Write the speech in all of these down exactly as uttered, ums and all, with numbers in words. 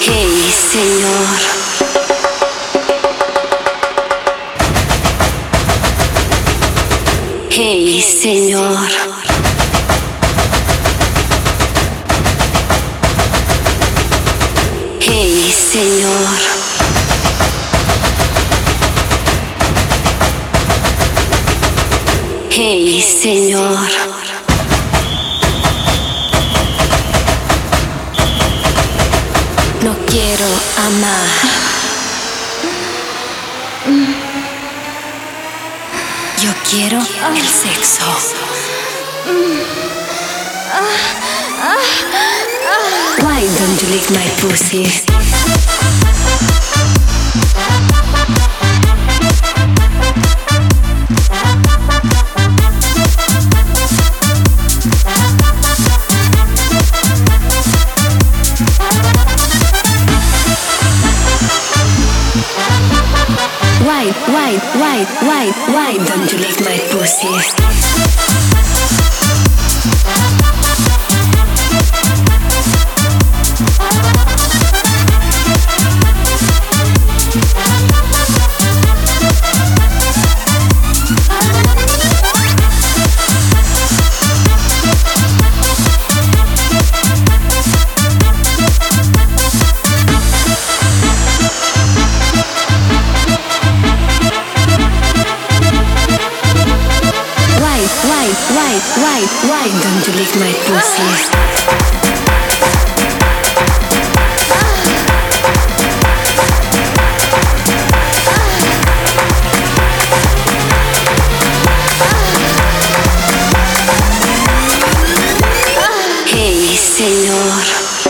Hey, señor. Hey, señor. Hey, señor. Hey, señor. No quiero amar. Yo quiero el sexo. Why don't you lick my pussy? Why, why, why, why, why don't you lick my pussy? Why, why, why, why don't you lick my pussy? Hey, señor.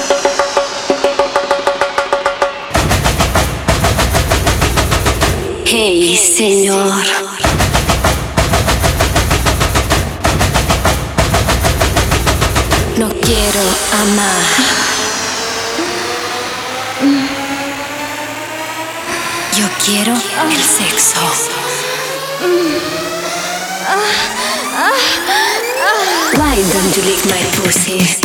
Hey, señor. No quiero amar. Yo quiero el sexo. Why don't you lick my pussy?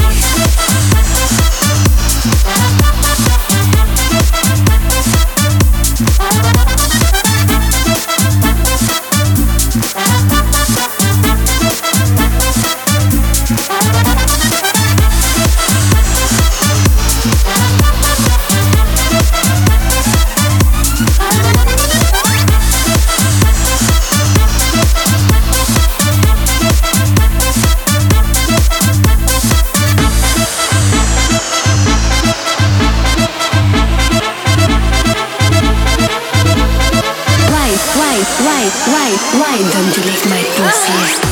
Why, why, why, why don't you lick my pussy?